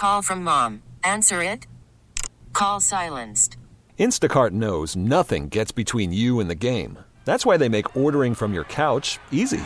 Call from mom. Answer it. Call silenced. Instacart knows nothing gets between you and the game. That's why they make ordering from your couch easy.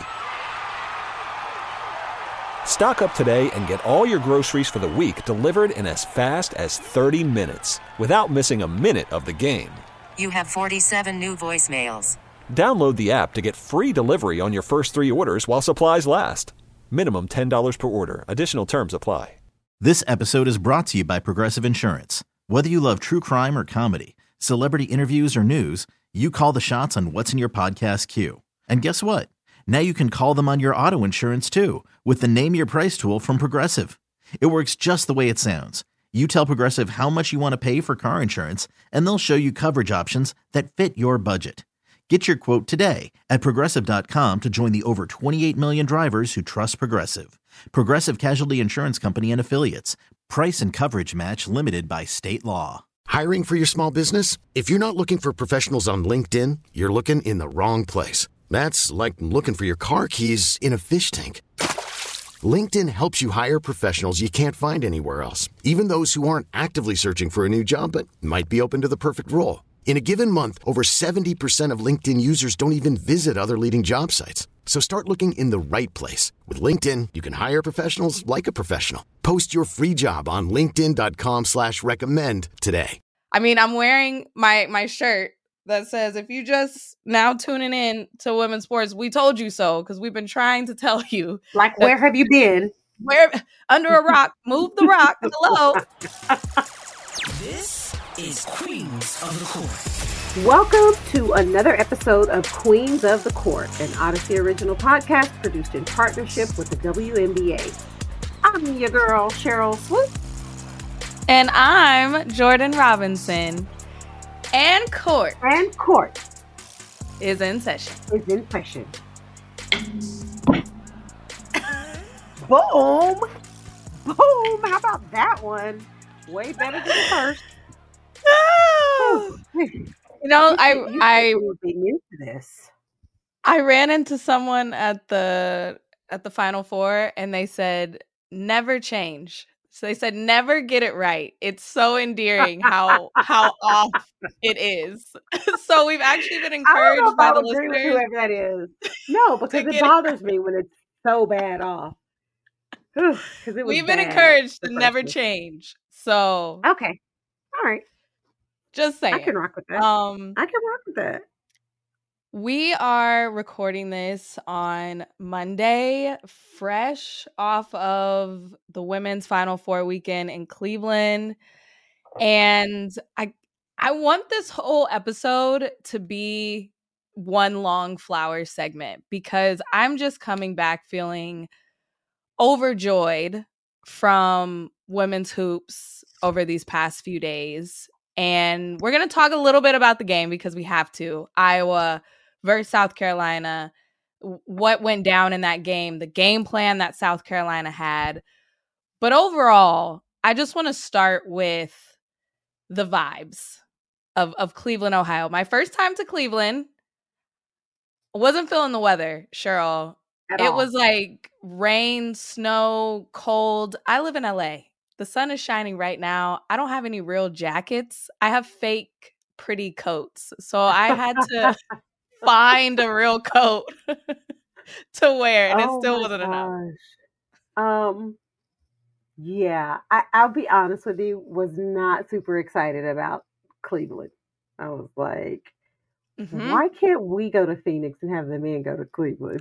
Stock up today and get all your groceries for the week delivered in as fast as 30 minutes without missing a minute of the game. You have 47 new voicemails. Download the app to get free delivery on your first 3 orders while supplies last. Minimum $10 per order. Additional terms apply. This episode is brought to you by Progressive Insurance. Whether you love true crime or comedy, celebrity interviews or news, you call the shots on what's in your podcast queue. And guess what? Now you can call them on your auto insurance too with the Name Your Price tool from Progressive. It works just the way it sounds. You tell Progressive how much you want to pay for car insurance, and they'll show you coverage options that fit your budget. Get your quote today at Progressive.com to join the over 28 million drivers who trust Progressive. Progressive Casualty Insurance Company and Affiliates. Price and coverage match limited by state law. Hiring for your small business? If you're not looking for professionals on LinkedIn, you're looking in the wrong place. That's like looking for your car keys in a fish tank. LinkedIn helps you hire professionals you can't find anywhere else, even those who aren't actively searching for a new job but might be open to the perfect role. In a given month, over 70% of LinkedIn users don't even visit other leading job sites. So start looking in the right place. With LinkedIn, you can hire professionals like a professional. Post your free job on linkedin.com/recommend today. I mean, I'm wearing my shirt that says, if you just now tuning in to women's sports, we told you so, because we've been trying to tell you. Like, where have you been? Where? Under a rock. Move the rock. Hello. This is Queens of the Court. Welcome to another episode of Queens of the Court, an Odyssey original podcast produced in partnership with the WNBA. I'm your girl, Cheryl Swoop. And I'm Jordan Robinson. And court is in session. Boom. Boom. How about that one? Way better than the first. You know, I would be new to this. I ran into someone at the Final Four, and they said, never change. So they said, never get it right. It's so endearing how off it is. So we've actually been encouraged by the listeners. With whoever that is. No, because it bothers me when it's so bad off. We've been encouraged to never change. So okay, all right. Just saying. I can rock with that. We are recording this on Monday, fresh off of the women's Final Four weekend in Cleveland. And I want this whole episode to be one long flower segment, because I'm just coming back feeling overjoyed from women's hoops over these past few days. And we're going to talk a little bit about the game, because we have to. Iowa versus South Carolina, what went down in that game, the game plan that South Carolina had. But overall, I just want to start with the vibes of Cleveland, Ohio. My first time to Cleveland, wasn't feeling the weather, Cheryl. It was like rain, snow, cold. I live in LA. The sun is shining right now. I don't have any real jackets. I have fake pretty coats. So I had to find a real coat to wear, and it still wasn't enough. Yeah, I'll be honest with you, was not super excited about Cleveland. I was like, why can't we go to Phoenix and have the men go to Cleveland?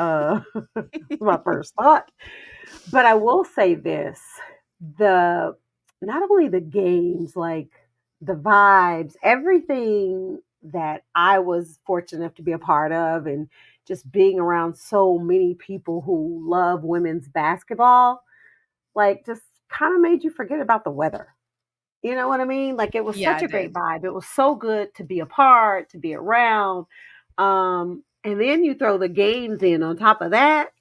My first thought. But I will say this. Not only the games, like the vibes, everything that I was fortunate enough to be a part of, and just being around so many people who love women's basketball, like, just kind of made you forget about the weather. You know what I mean? Like, it was such a great vibe. It was so good to be a part, to be around. And then you throw the games in on top of that.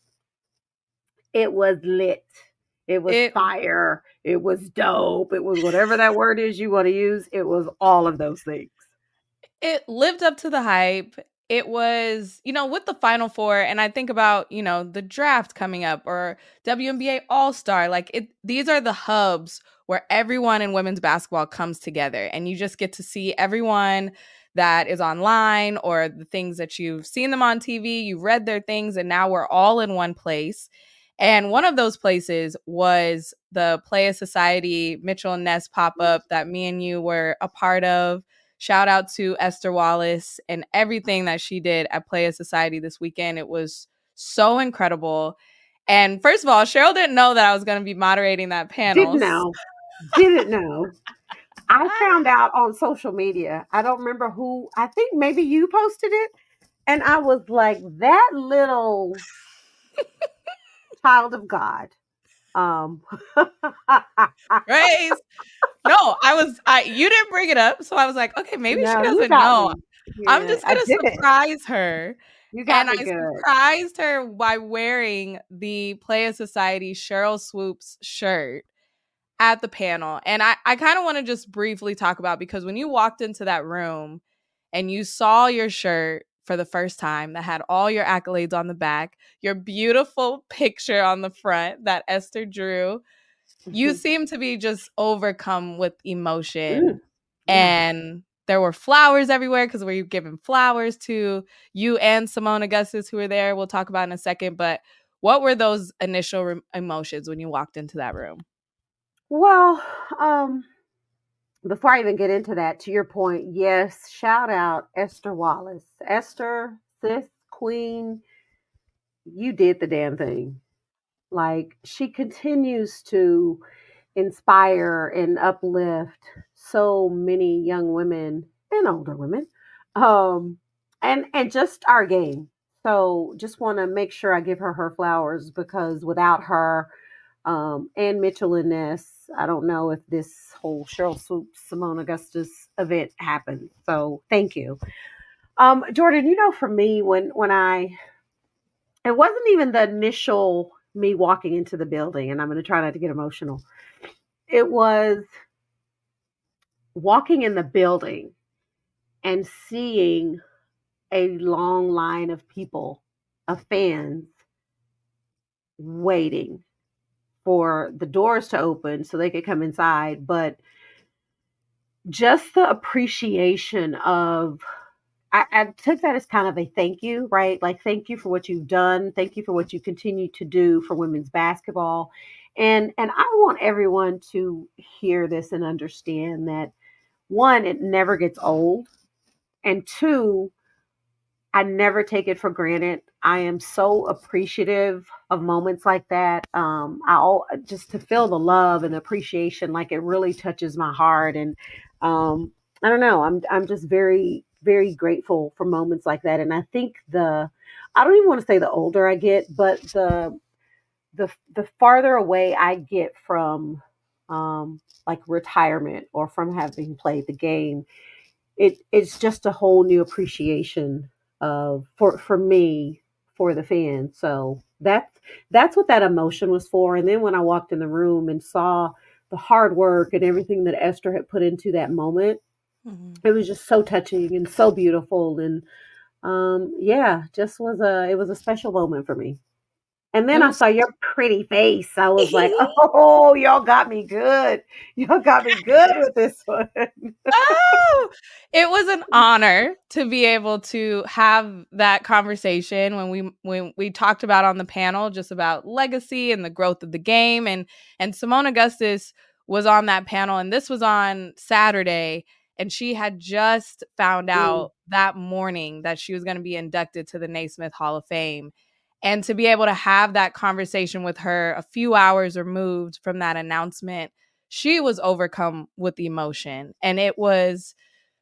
It was lit. It was fire. It was dope. It was whatever that word is you want to use. It was all of those things. It lived up to the hype. it was, with the Final Four, and I think about, the draft coming up or WNBA All-Star, these are the hubs where everyone in women's basketball comes together, and you just get to see everyone that is online or the things that you've seen them on TV, you've read their things, and now we're all in one place. And one of those places was the Playa Society Mitchell and Ness pop-up that me and you were a part of. Shout out to Esther Wallace and everything that she did at Playa Society this weekend. It was so incredible. And first of all, Cheryl didn't know that I was going to be moderating that panel. Didn't know. I found out on social media. I don't remember who. I think maybe you posted it. And I was like, that little child of God. Praise. No, you didn't bring it up. So I was like, okay, maybe she doesn't know. Yeah, I'm just going to surprise her. You got me good. Surprised her by wearing the Playa Society Sheryl Swoopes shirt at the panel. And I kind of want to just briefly talk about, because when you walked into that room and you saw your shirt for the first time that had all your accolades on the back, your beautiful picture on the front that Esther drew, you seem to be just overcome with emotion. And there were flowers everywhere because we were giving flowers to you and Seimone Augustus, who were there. We'll talk about in a second. But what were those initial emotions when you walked into that room? Well, before I even get into that, to your point, yes, shout out Esther Wallace. Esther, sis, queen, you did the damn thing. Like, she continues to inspire and uplift so many young women and older women, and just our game. So just want to make sure I give her flowers, because without her, and Mitchell and Ness, I don't know if this whole Sheryl Swoopes, Seimone Augustus event happened. So thank you. Jordan, for me, when it wasn't even the initial me walking into the building, and I'm going to try not to get emotional. It was walking in the building and seeing a long line of people, of fans, waiting for the doors to open so they could come inside. But just the appreciation of, I took that as kind of a thank you, right? Like, thank you for what you've done. Thank you for what you continue to do for women's basketball. And I want everyone to hear this and understand that, one, it never gets old. And two, I never take it for granted. I am so appreciative of moments like that. Just to feel the love and appreciation, like, it really touches my heart. And I don't know, I'm just very, very grateful for moments like that. And I think I don't even want to say the older I get, but the farther away I get from like retirement or from having played the game, it's just a whole new appreciation for me, for the fans. So that's what that emotion was for. And then when I walked in the room and saw the hard work and everything that Esther had put into that moment, it was just so touching and so beautiful. And it was a special moment for me. And then I saw your pretty face. I was like, oh, y'all got me good. Y'all got me good with this one. Oh, it was an honor to be able to have that conversation when we talked about on the panel just about legacy and the growth of the game. And Seimone Augustus was on that panel, and this was on Saturday. And she had just found out that morning that she was going to be inducted to the Naismith Hall of Fame. And to be able to have that conversation with her a few hours removed from that announcement, she was overcome with emotion. And it was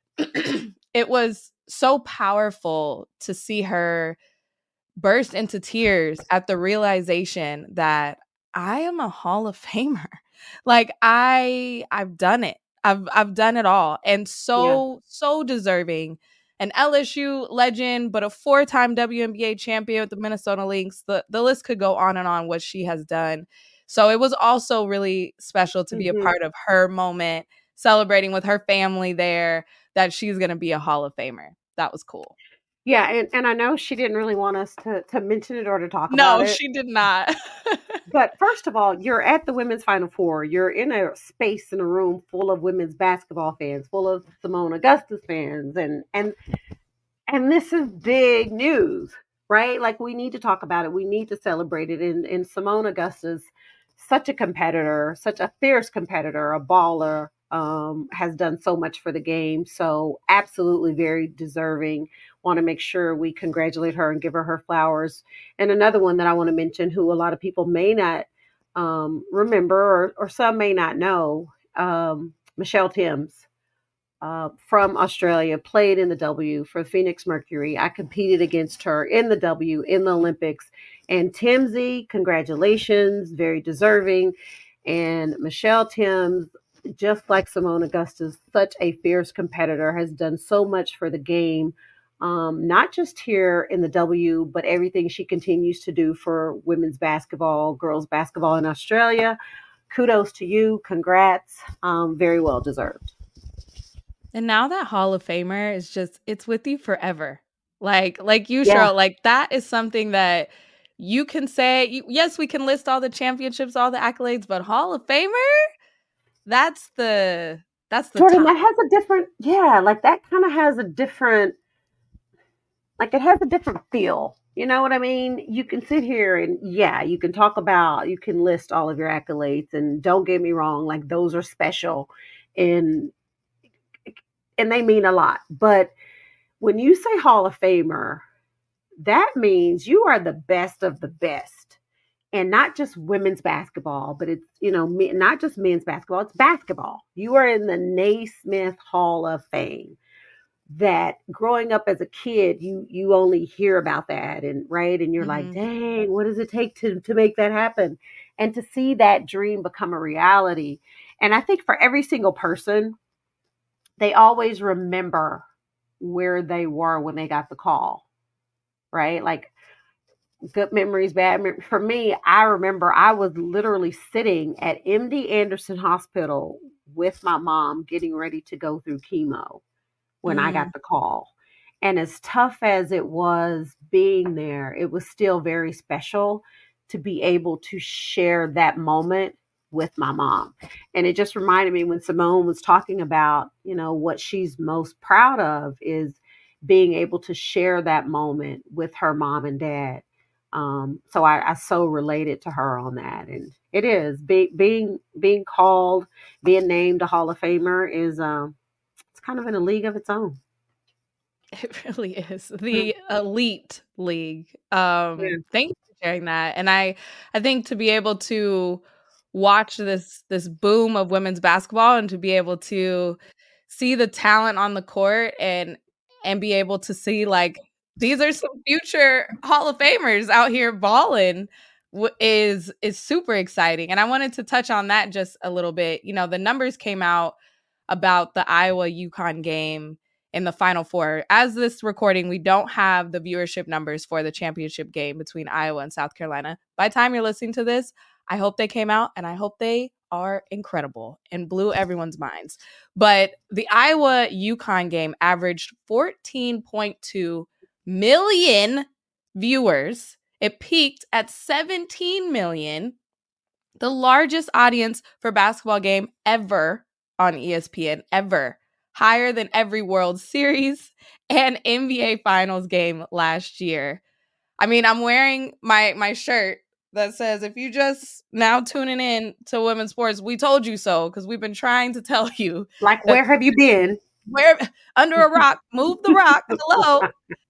so powerful to see her burst into tears at the realization that I am a Hall of Famer. Like, I've done it. I've done it all. And so deserving. An LSU legend, but a 4-time WNBA champion with the Minnesota Lynx. The list could go on and on what she has done. So it was also really special to be a part of her moment, celebrating with her family there, that she's going to be a Hall of Famer. That was cool. Yeah, and I know she didn't really want us to mention it or to talk about No, it. she did not. But first of all, you're at the women's Final Four. You're in a space in a room full of women's basketball fans, full of Simone Augustus fans, and this is big news, right? Like we need to talk about it. We need to celebrate it. And Simone Augustus, such a competitor, such a fierce competitor, a baller, has done so much for the game. So absolutely very deserving. Want to make sure we congratulate her and give her her flowers. And another one that I want to mention, who a lot of people may not remember, or some may not know, Michelle Timms, from Australia, played in the W for Phoenix Mercury. I competed against her in the W in the Olympics. And Timsy, congratulations, very deserving. And Michelle Timms, just like Simone Augustus, such a fierce competitor, has done so much for the game, not just here in the W, but everything she continues to do for women's basketball, girls basketball in Australia. Kudos to you. Congrats. Very well deserved. And now that Hall of Famer is just, it's with you forever. Like you, Yeah. Cheryl, like that is something that you can say, yes, we can list all the championships, all the accolades, but Hall of Famer, that's the Jordan, top. that has a different, like that kind of has a different, like it has a different feel. You know what I mean? You can sit here and you can talk about, you can list all of your accolades, and don't get me wrong, like those are special and they mean a lot. But when you say Hall of Famer, that means you are the best of the best. And not just women's basketball, but it's, not just men's basketball, it's basketball. You are in the Naismith Hall of Fame. That growing up as a kid, you only hear about that, and right, and you're like, dang, what does it take to make that happen? And to see that dream become a reality. And I think for every single person, they always remember where they were when they got the call, right? Like good memories, bad memories. For me, I remember I was literally sitting at MD Anderson Hospital with my mom getting ready to go through chemo when I got the call. And as tough as it was being there, it was still very special to be able to share that moment with my mom. And it just reminded me when Simone was talking about, what she's most proud of is being able to share that moment with her mom and dad. So I so related to her on that. And it is being called, being named a Hall of Famer is, it's kind of in a league of its own. It really is the elite league. Thank you for sharing that. And I think to be able to watch this boom of women's basketball and to be able to see the talent on the court and be able to see like these are some future Hall of Famers out here balling is super exciting. And I wanted to touch on that just a little bit. The numbers came out about the Iowa UConn game in the Final Four. As this recording, we don't have the viewership numbers for the championship game between Iowa and South Carolina. By the time you're listening to this, I hope they came out, and I hope they are incredible and blew everyone's minds. But the Iowa UConn game averaged 14.2 million viewers. It peaked at 17 million, the largest audience for basketball game ever on ESPN, ever. Higher than every World Series and NBA Finals game last year. I mean, I'm wearing my shirt that says, if you just now tuning in to women's sports, we told you so, because we've been trying to tell you. Like, where have you been? Where under a rock, move the rock. Hello.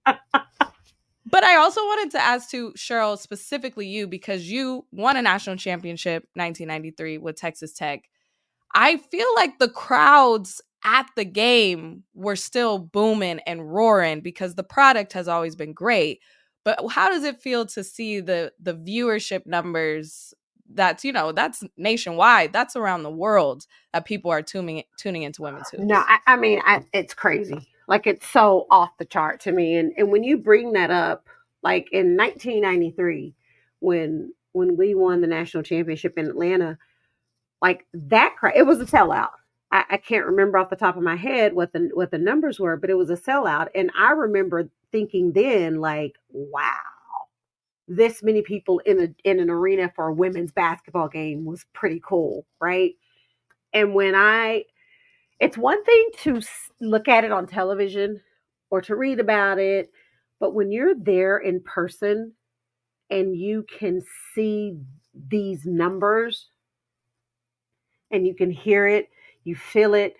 But I also wanted to ask to Cheryl, specifically you, because you won a national championship 1993 with Texas Tech. I feel like the crowds at the game were still booming and roaring because the product has always been great. But how does it feel to see the viewership numbers that's nationwide, that's around the world, that people are tuning into women's hoops? No, I mean, it's crazy. Like, it's so off the chart to me. And when you bring that up, like in 1993, when we won the national championship in Atlanta, like that, it was a sellout. I can't remember off the top of my head what the numbers were, but it was a sellout. And I remember thinking then, like, wow, this many people in an arena for a women's basketball game was pretty cool, right? And it's one thing to look at it on television or to read about it, but when you're there in person and you can see these numbers and you can hear it, you feel it.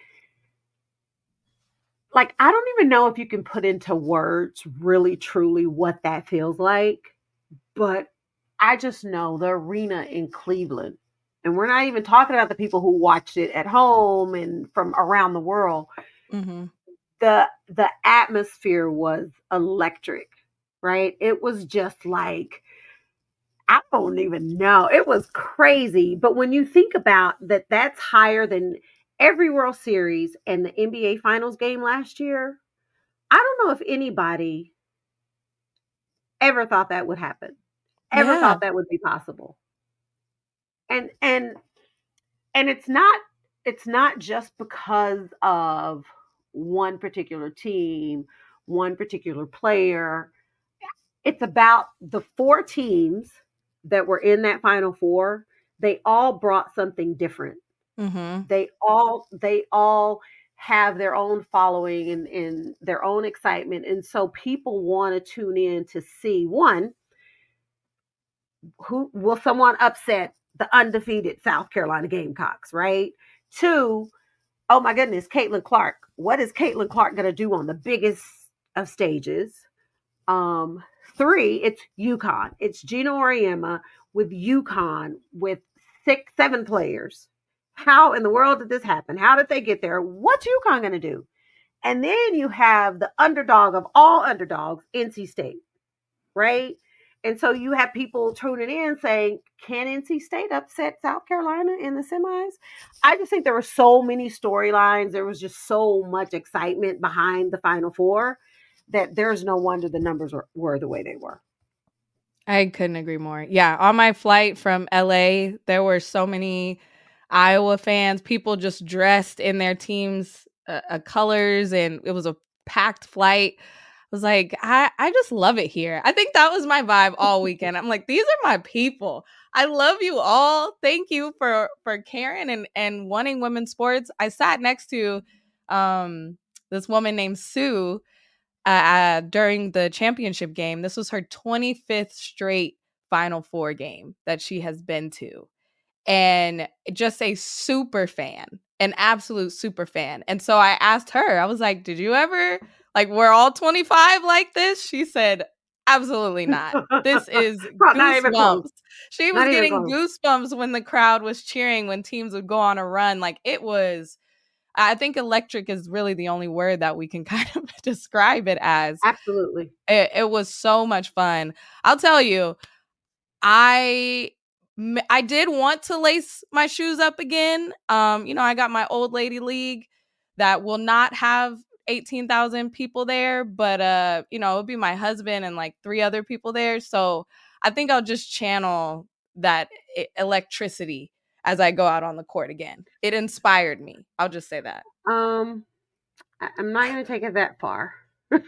Like, I don't even know if you can put into words really, truly what that feels like, but I just know the arena in Cleveland, and we're not even talking about the people who watched it at home and from around the world. Mm-hmm. The atmosphere was electric, right? It was just like, I don't even know. It was crazy. But when you think about that, that's higher than every World Series and the NBA Finals game last year. I don't know if anybody ever thought that would happen, ever thought that would be possible. And it's not just because of one particular team, one particular player. It's about the 4 teams that were in that Final Four. They all brought something different. Mm-hmm. They all have their own following and their own excitement. And so people want to tune in to see, one, who will someone upset the undefeated South Carolina Gamecocks, right? 2, oh my goodness, Caitlin Clark. What is Caitlin Clark going to do on the biggest of stages? 3, it's UConn. It's Gino Auriemma with UConn with 7 players. How in the world did this happen? How did they get there? What's UConn going to do? And then you have the underdog of all underdogs, NC State, right? And so you have people tuning in saying, can NC State upset South Carolina in the semis? I just think there were so many storylines. There was just so much excitement behind the Final Four that there's no wonder the numbers were the way they were. I couldn't agree more. Yeah, on my flight from LA, there were so many Iowa fans, people just dressed in their team's colors, and it was a packed flight. I was like, I just love it here. I think that was my vibe all weekend. I'm like, these are my people. I love you all. Thank you for caring and wanting women's sports. I sat next to this woman named Sue during the championship game. This was her 25th straight Final Four game that she has been to. And just a super fan, an absolute super fan. And so I asked her, I was like, did you ever, like, we're all 25 like this? She said, absolutely not. This is goosebumps. She was getting goosebumps when the crowd was cheering, when teams would go on a run. Like, it was, I think electric is really the only word that we can kind of describe it as. Absolutely. It was so much fun. I'll tell you, I did want to lace my shoes up again. I got my old lady league that will not have 18,000 people there, but it'll be my husband and like 3 other people there. So I think I'll just channel that electricity as I go out on the court again. It inspired me. I'll just say that. I'm not going to take it that far. When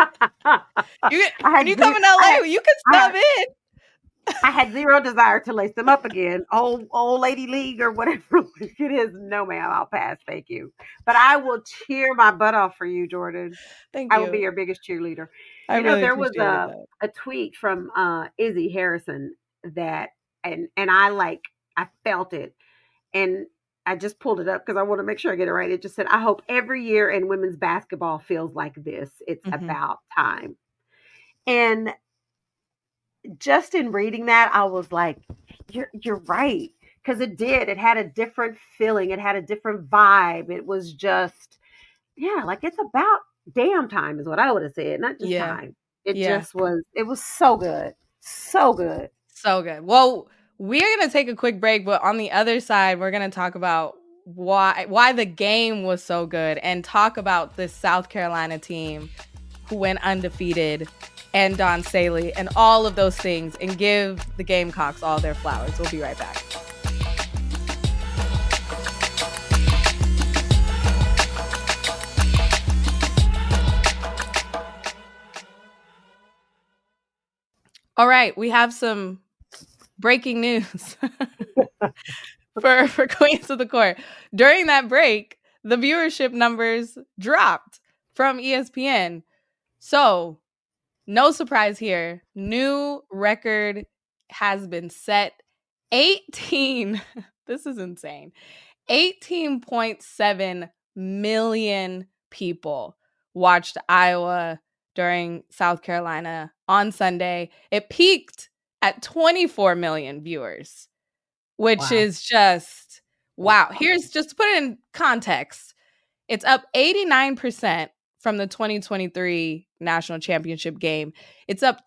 you come in LA, you can stop in. I had zero desire to lace them up again. Old lady league or whatever it is. No, ma'am, I'll pass. Thank you. But I will cheer my butt off for you, Jordan. Thank you. I will be your biggest cheerleader. There was a tweet from Izzy Harrison that, and I felt it. And I just pulled it up because I want to make sure I get it right. It just said, I hope every year in women's basketball feels like this. It's about time. And just in reading that, I was like, you're right. Because it did. It had a different feeling. It had a different vibe. It was just, it's about damn time is what I would have said. Not just time. It was so good. So good. So good. Well, we're going to take a quick break, but on the other side, we're going to talk about why the game was so good and talk about this South Carolina team who went undefeated and Dawn Staley and all of those things, and give the Gamecocks all their flowers. We'll be right back. All right, we have some breaking news for Queens of the Court. During that break, the viewership numbers dropped from ESPN. So, no surprise here. New record has been set. 18. This is insane. 18.7 million people watched Iowa during South Carolina on Sunday. It peaked at 24 million viewers, which is just wow. Here's just to put it in context. It's up 89% from the 2023 national championship game. It's up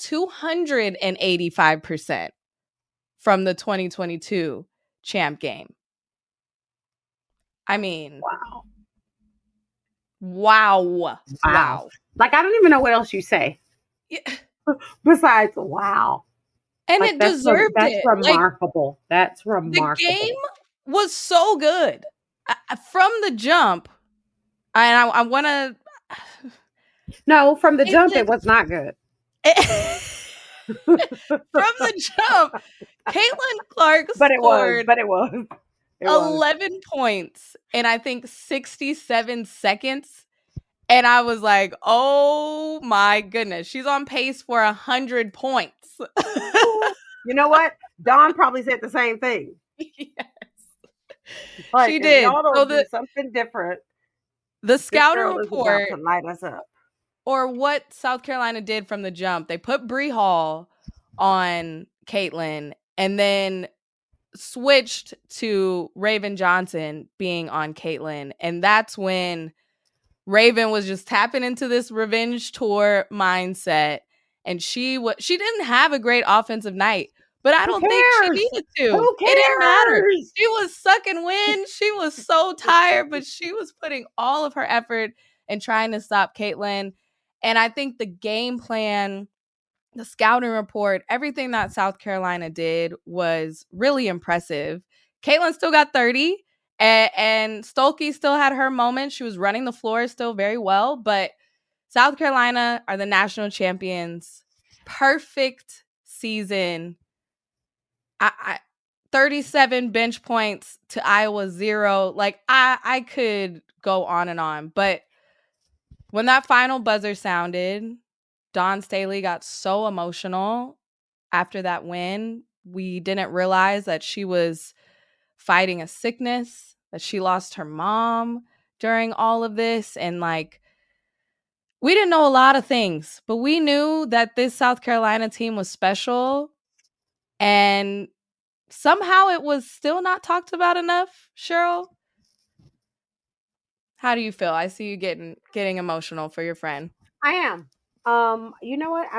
285% from the 2022 champ game. I mean, wow. Like, I don't even know what else you say. Yeah. Besides, wow. And like, it deserved that's it. Remarkable. Like, that's remarkable. The game was so good. From the jump, and I want to... No, from the jump, it was not good. From the jump, Caitlin Clark scored... But it was. 11 points in, I think, 67 seconds. And I was like, oh my goodness. She's on pace for 100 points. You know what? Dawn probably said the same thing. Yes. Like, she did. Y'all don't do something different. The scouting report to light us up. Or what South Carolina did from the jump. They put Bree Hall on Caitlin and then switched to Raven Johnson being on Caitlin. And that's when Raven was just tapping into this revenge tour mindset. And she didn't have a great offensive night, but I don't think she needed to. Who cares? It didn't matter. She was sucking wind. She was so tired, but she was putting all of her effort in trying to stop Caitlin. And I think the game plan, the scouting report, everything that South Carolina did was really impressive. Caitlin still got 30, and Stolke still had her moment. She was running the floor still very well, but South Carolina are the national champions. Perfect season. 37 bench points to Iowa 0. Like, I could go on and on, but when that final buzzer sounded, Dawn Staley got so emotional after that win. We didn't realize that she was fighting a sickness, that she lost her mom during all of this. And like, we didn't know a lot of things, but we knew that this South Carolina team was special. And somehow it was still not talked about enough. Cheryl, how do you feel? I see you getting emotional for your friend. I am. You know what?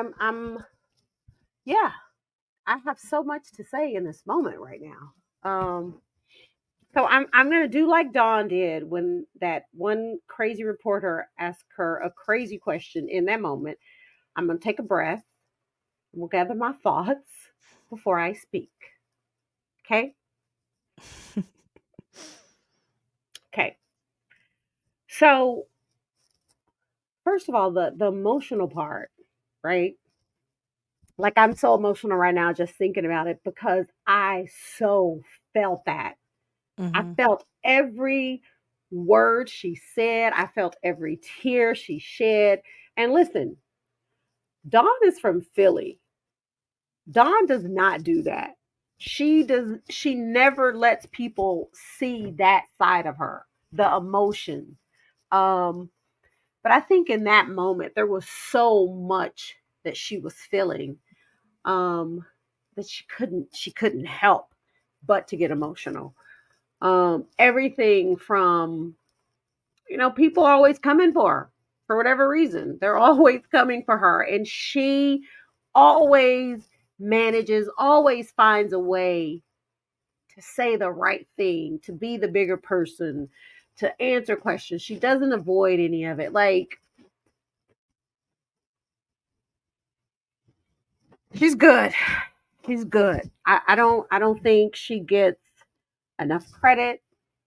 I have so much to say in this moment right now. So I'm gonna do like Dawn did when that one crazy reporter asked her a crazy question in that moment. I'm gonna take a breath. We'll gather my thoughts before I speak. Okay? Okay. So first of all, the emotional part, right? Like, I'm so emotional right now just thinking about it because I so felt that. Mm-hmm. I felt every word she said. I felt every tear she shed. And listen, Dawn is from Philly. Dawn does not do that. She never lets people see that side of her, the emotion. But I think in that moment, there was so much that she was feeling that she couldn't help but to get emotional. Everything from, people are always coming for her for whatever reason. They're always coming for her. And she always always finds a way to say the right thing, to be the bigger person, to answer questions. She doesn't avoid any of it. Like, she's good. She's good. I don't think she gets enough credit.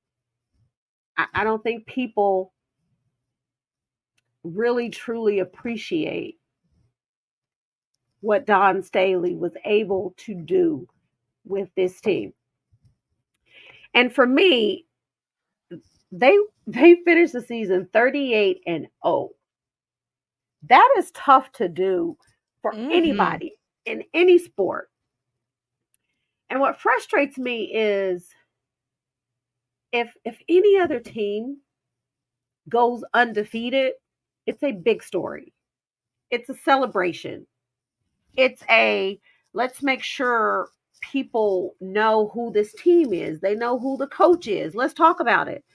I don't think people really truly appreciate what Dawn Staley was able to do with this team. And for me, they finished the season 38-0. That is tough to do for anybody in any sport. And what frustrates me is if any other team goes undefeated, it's a big story. It's a celebration. It's a, let's make sure people know who this team is. They know who the coach is. Let's talk about it.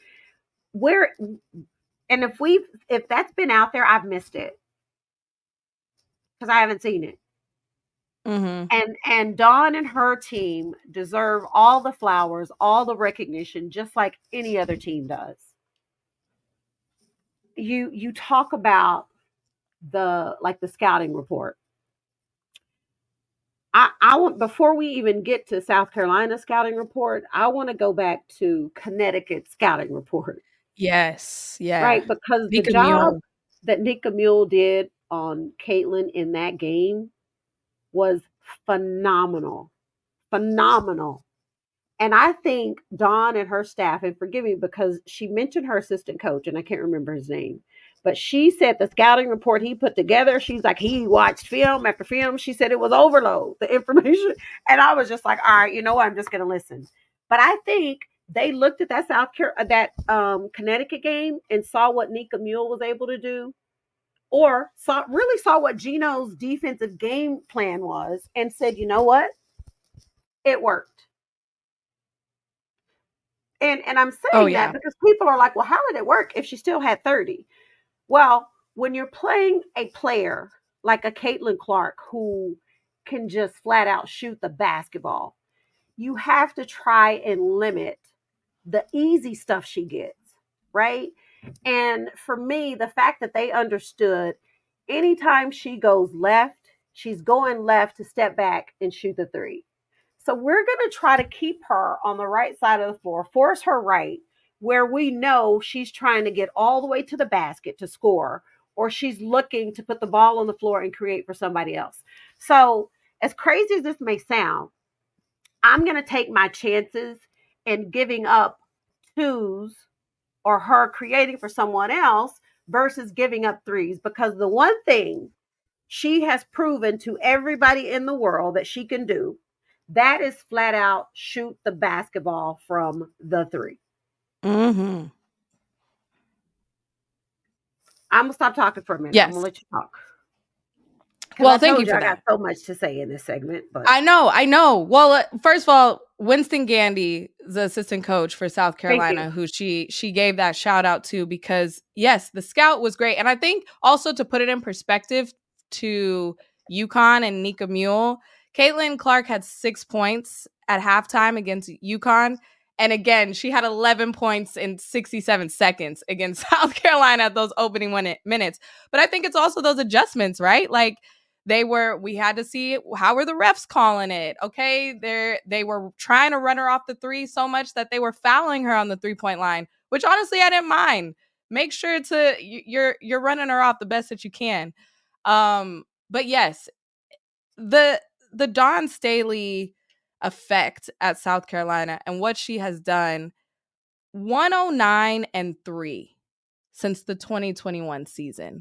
And if that's been out there, I've missed it because I haven't seen it. And Dawn and her team deserve all the flowers, all the recognition, just like any other team does. You talk about the scouting report. I want, before we even get to South Carolina scouting report, I want to go back to Connecticut scouting report. Yes, yeah, right, because the job that Nika Mule did on Caitlin in that game was phenomenal. And I think Dawn and her staff, and forgive me because she mentioned her assistant coach, and I can't remember his name, but she said the scouting report he put together, she's like, he watched film after film. She said it was overload, the information. And I was just like, all right, you know what? I'm just going to listen. But I think they looked at that Connecticut game and saw what Nika Mule was able to do, or really saw what Gino's defensive game plan was, and said, you know what? It worked. And I'm saying that because people are like, well, how did it work if she still had 30? Well, when you're playing a player like a Caitlin Clark who can just flat out shoot the basketball, you have to try and limit the easy stuff she gets, right? And for me, the fact that they understood anytime she goes left, she's going left to step back and shoot the three. So we're going to try to keep her on the right side of the floor, force her right, where we know she's trying to get all the way to the basket to score, or she's looking to put the ball on the floor and create for somebody else. So as crazy as this may sound, I'm going to take my chances in giving up twos or her creating for someone else versus giving up threes, because the one thing she has proven to everybody in the world that she can do, that is flat out shoot the basketball from the three. I'm going to stop talking for a minute. I'm going to let you talk. Well, thank you for that. I got so much to say in this segment. But I know. Well, first of all, Winston Gandy, the assistant coach for South Carolina, who she gave that shout out to, because yes, the scout was great. And I think also to put it in perspective to UConn and Nika Mule, Caitlin Clark had 6 points at halftime against UConn. And again, she had 11 points in 67 seconds against South Carolina at those opening minutes. But I think it's also those adjustments, right? Like we had to see how were the refs calling it. Okay, they were trying to run her off the three so much that they were fouling her on the 3-point line, which honestly I didn't mind. Make sure you're running her off the best that you can. But yes, the Dawn Staley effect at South Carolina and what she has done, 109-3 since the 2021 season,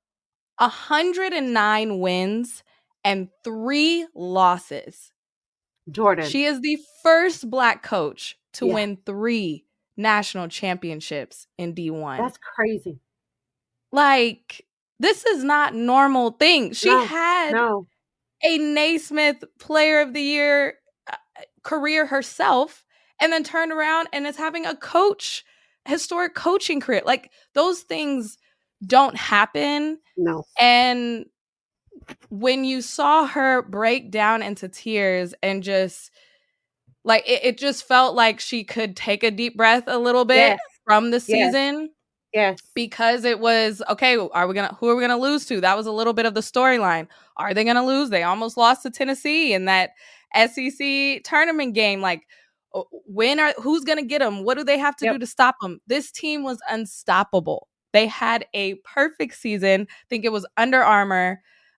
109 wins and 3 losses. Jordan, she is the first Black coach to win 3 national championships in D1. That's crazy. Like, this is not normal thing. She had a Naismith Player of the Year career herself, and then turned around and is having a historic coaching career. Like, those things don't happen. No. And when you saw her break down into tears and just like it just felt like she could take a deep breath a little bit from the season. Yes. Because it was, okay, who are we gonna lose to? That was a little bit of the storyline. Are they gonna lose? They almost lost to Tennessee in that SEC tournament game. Like, who's gonna get them? What do they have to do to stop them? This team was unstoppable. They had a perfect season. I think it was Under Armour.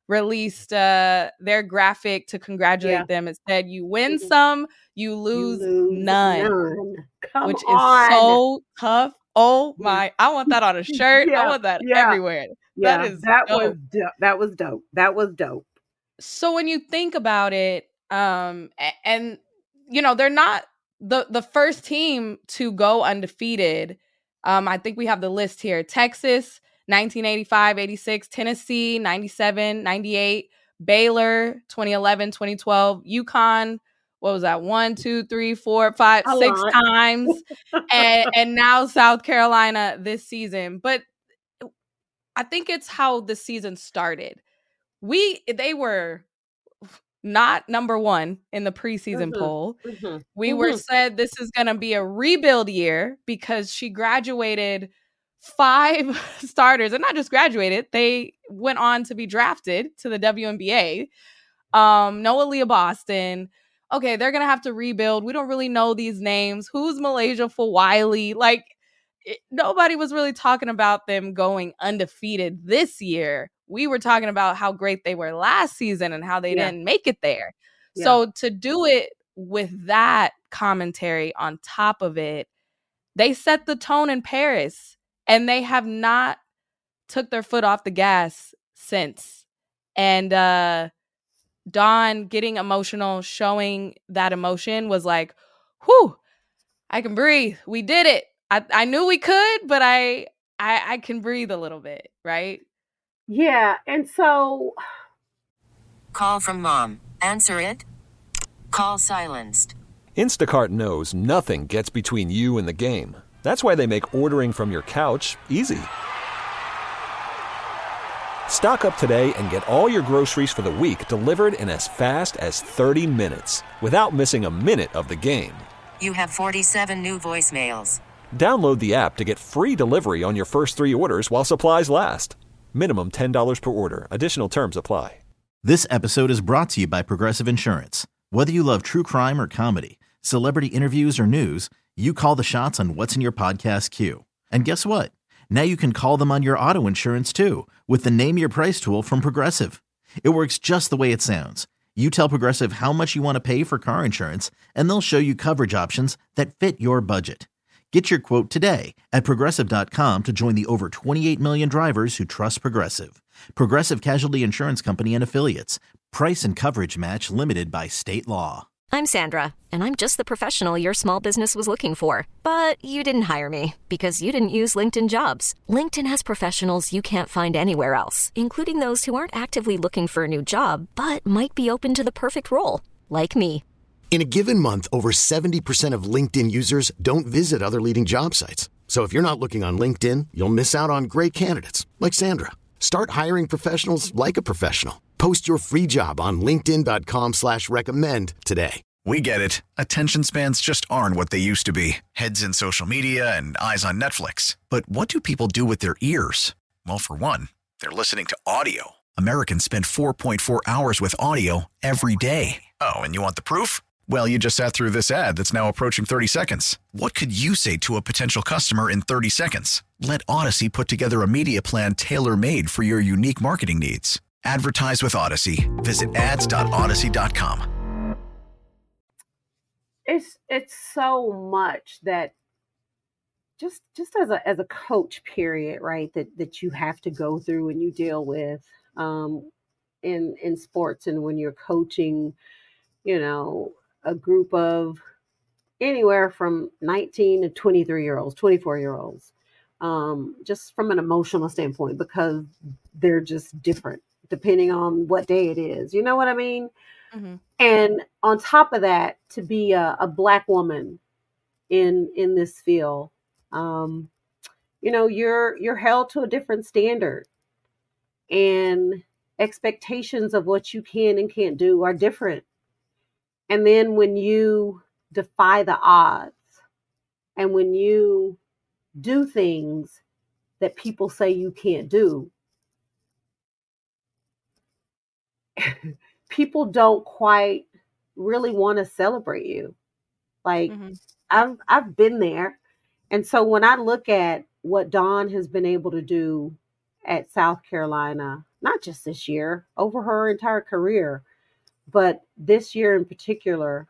released their graphic to congratulate them. It said, "You win some, you lose none," Come which is on. so tough. Oh my! I want that on a shirt. I want that everywhere. That is dope. That was dope. That was dope. So when you think about it, and you know, they're not the first team to go undefeated. I think we have the list here. Texas, 1985, 86, Tennessee, 97, 98, Baylor, 2011, 2012, UConn, what was that? 1, 2, 3, 4, 5, 6 times. and now South Carolina this season. But I think it's how the season started. They were not number one in the preseason poll. We were said this is going to be a rebuild year because she graduated 5 starters, and not just graduated, they went on to be drafted to the WNBA. Noah Leah Boston. Okay, they're going to have to rebuild. We don't really know these names. Who's Malaysia Fulwiley? Like, nobody was really talking about them going undefeated this year. We were talking about how great they were last season and how they didn't make it there. Yeah. So to do it with that commentary on top of it, they set the tone in Paris, and they have not took their foot off the gas since. And Dawn getting emotional, showing that emotion was like, whew, I can breathe. We did it. I knew we could, but I can breathe a little bit, right? Yeah, and so... Call from mom. Answer it. Call silenced. Instacart knows nothing gets between you and the game. That's why they make ordering from your couch easy. Stock up today and get all your groceries for the week delivered in as fast as 30 minutes without missing a minute of the game. You have 47 new voicemails. Download the app to get free delivery on your first 3 orders while supplies last. Minimum $10 per order. Additional terms apply. This episode is brought to you by Progressive Insurance. Whether you love true crime or comedy, celebrity interviews or news, you call the shots on what's in your podcast queue. And guess what? Now you can call them on your auto insurance too with the Name Your Price tool from Progressive. It works just the way it sounds. You tell Progressive how much you want to pay for car insurance, and they'll show you coverage options that fit your budget. Get your quote today at Progressive.com to join the over 28 million drivers who trust Progressive. Progressive Casualty Insurance Company and Affiliates. Price and coverage match limited by state law. I'm Sandra, and I'm just the professional your small business was looking for. But you didn't hire me because you didn't use LinkedIn Jobs. LinkedIn has professionals you can't find anywhere else, including those who aren't actively looking for a new job, but might be open to the perfect role, like me. In a given month, over 70% of LinkedIn users don't visit other leading job sites. So if you're not looking on LinkedIn, you'll miss out on great candidates like Sandra. Start hiring professionals like a professional. Post your free job on linkedin.com/recommend today. We get it. Attention spans just aren't what they used to be. Heads in social media and eyes on Netflix. But what do people do with their ears? Well, for one, they're listening to audio. Americans spend 4.4 hours with audio every day. Oh, and you want the proof? Well, you just sat through this ad that's now approaching 30 seconds. What could you say to a potential customer in 30 seconds? Let Odyssey put together a media plan tailor-made for your unique marketing needs. Advertise with Odyssey. Visit ads.odyssey.com. It's so much that just as a coach, period, right, that you have to go through and you deal with in sports, and when you're coaching, you know, a group of anywhere from 19 to 23-year-olds, 24-year-olds, just from an emotional standpoint, because they're just different depending on what day it is. You know what I mean? Mm-hmm. And on top of that, to be a Black woman in this field, you know, you're held to a different standard, and expectations of what you can and can't do are different. And then when you defy the odds, and when you do things that people say you can't do, people don't quite really want to celebrate you. Like, I've been there. And so when I look at what Dawn has been able to do at South Carolina, not just this year, over her entire career, but this year in particular.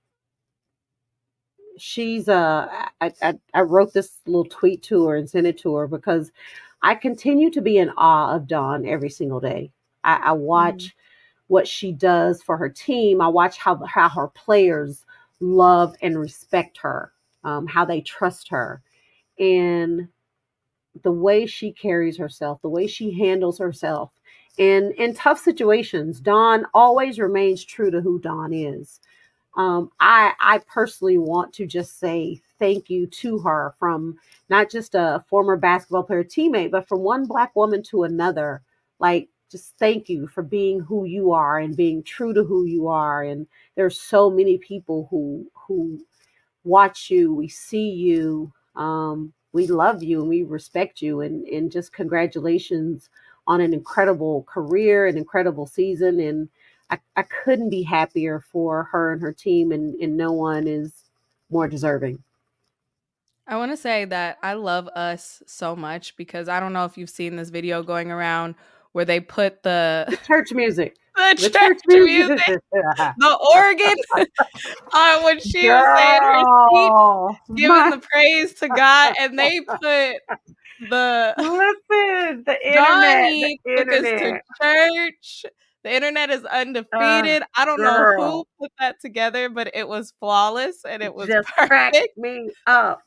She's I wrote this little tweet to her and sent it to her because I continue to be in awe of Dawn every single day. I watch what she does for her team. I watch how her players love and respect her, how they trust her, and the way she carries herself, the way she handles herself in tough situations. Dawn always remains true to who Dawn is. I personally want to just say thank you to her, from not just a former basketball player teammate, but from one Black woman to another. Like, just thank you for being who you are and being true to who you are. And there's so many people who watch you, we see you, we love you, and we respect you. And just congratulations on an incredible career, an incredible season. And I couldn't be happier for her and her team, and no one is more deserving. I want to say that I love us so much because I don't know if you've seen this video going around where they put the church music. The church music. The organ. When she was saying her speech, giving the praise to God, and they put the Donnie internet. Took us to church. The internet is undefeated. I don't know who put that together, but it was flawless and it was just perfect. Cracked me up.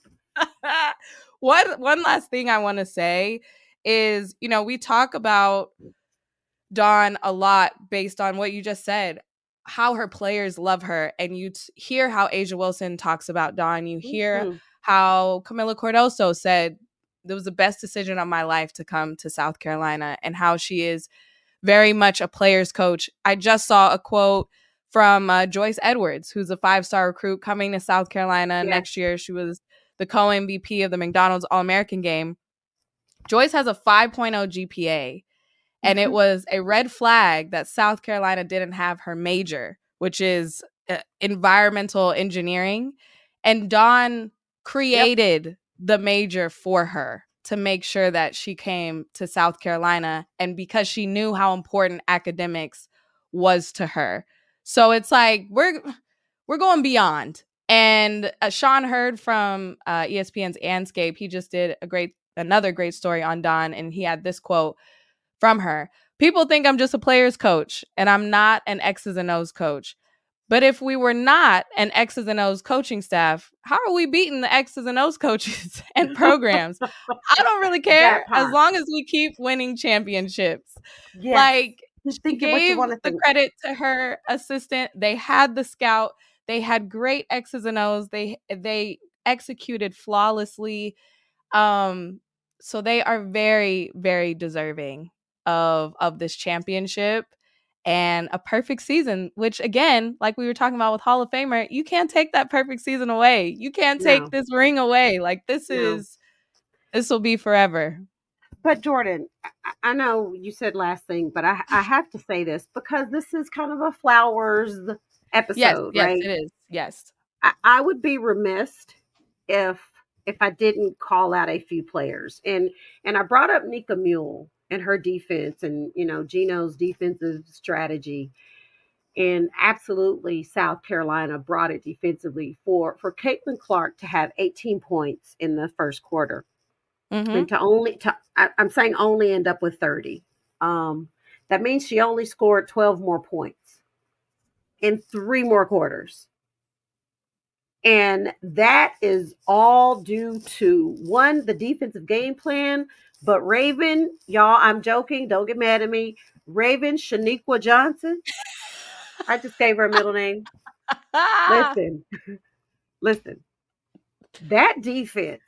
One last thing I want to say is, we talk about Dawn a lot based on what you just said, how her players love her. And you hear how A'ja Wilson talks about Dawn. You hear how Camila Cardoso said it was the best decision of my life to come to South Carolina, and how she is very much a player's coach. I just saw a quote from Joyce Edwards, who's a 5-star recruit coming to South Carolina next year. She was the co-MVP of the McDonald's All-American game. Joyce has a 5.0 GPA, and it was a red flag that South Carolina didn't have her major, which is environmental engineering. And Dawn created the major for her to make sure that she came to South Carolina, and because she knew how important academics was to her. So it's like we're going beyond. And Sean Hurd from ESPN's Anscape, he just did another great story on Dawn, and he had this quote from her. People think I'm just a player's coach, and I'm not an X's and O's coach. But if we were not an X's and O's coaching staff, how are we beating the X's and O's coaches and programs? I don't really care as long as we keep winning championships. Yes. Like, she gave the credit to her assistant. They had the scout. They had great X's and O's. They executed flawlessly. So they are very, very deserving of this championship. And a perfect season, which, again, like we were talking about with Hall of Famer, you can't take that perfect season away. You can't take this ring away. Like, this will be forever. But Jordan, I know you said last thing, but I have to say this because this is kind of a flowers episode, right? Yes, it is. Yes. I would be remiss if I didn't call out a few players. And I brought up Nika Mule and her defense and, Gino's defensive strategy. And absolutely, South Carolina brought it defensively for Caitlin Clark to have 18 points in the first quarter. And I'm saying only end up with 30. That means she only scored 12 more points in 3 more quarters. And that is all due to, one, the defensive game plan. But Raven, y'all, I'm joking. Don't get mad at me. Raven Shaniqua Johnson. I just gave her a middle name. Listen. That defense,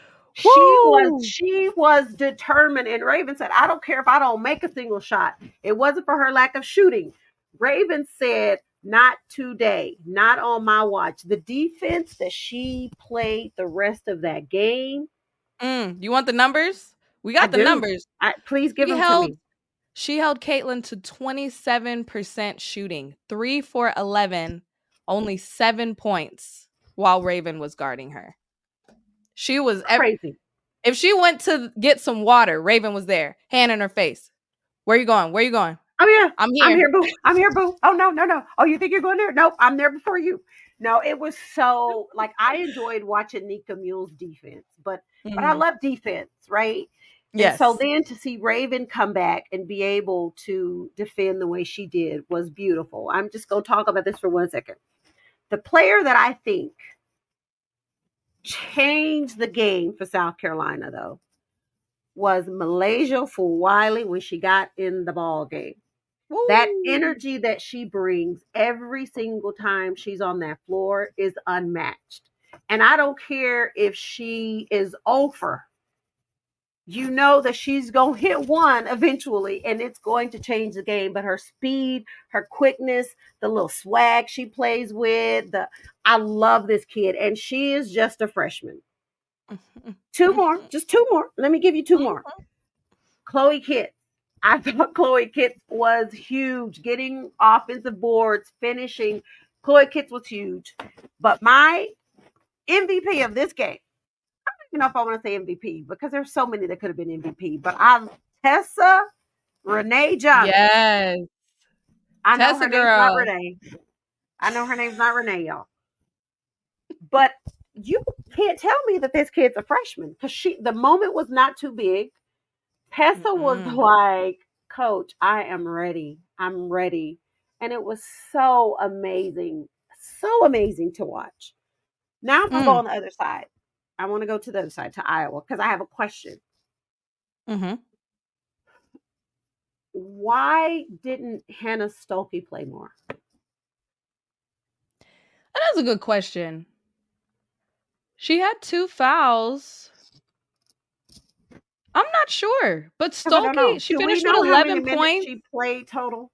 she was determined. And Raven said, I don't care if I don't make a single shot. It wasn't for her lack of shooting. Raven said, not today, not on my watch. The defense that she played the rest of that game. You want the numbers? We got the numbers. Please give them to me. She held Caitlin to 27% shooting, 3 for 11, only 7 points while Raven was guarding her. She was crazy. If she went to get some water, Raven was there, hand in her face. Where you going? Where you going? Oh yeah, I'm here. I'm here, boo. I'm here, boo. Oh no. Oh, you think you're going there? Nope, I'm there before you. No, it was so like I enjoyed watching Nika Mule's defense, but I love defense, right? Yes. And so then to see Raven come back and be able to defend the way she did was beautiful. I'm just going to talk about this for 1 second. The player that I think changed the game for South Carolina, though, was Malaysia Fulwiley when she got in the ball game. Woo. That energy that she brings every single time she's on that floor is unmatched. And I don't care if she is over. You know that she's going to hit one eventually, and it's going to change the game. But her speed, her quickness, the little swag she plays with, I love this kid. And she is just a freshman. Just two more. Let me give you two more. Chloe Kitts. I thought Chloe Kitts was huge. Getting offensive boards, finishing. Chloe Kitts was huge. But my MVP of this game, I don't even know if I want to say MVP because there's so many that could have been MVP. But Tessa Renee Johnson. Yes. I know her name's not Renee. I know her name's not Renee, y'all. But you can't tell me that this kid's a freshman because the moment was not too big. Tessa was like, Coach, I am ready. I'm ready. And it was so amazing to watch. Now I'm going to go on the other side. I want to go to the other side, to Iowa, because I have a question. Why didn't Hannah Stuelke play more? That is a good question. She had 2 fouls. I'm not sure, but Stuelke, she finished with 11 points. She played total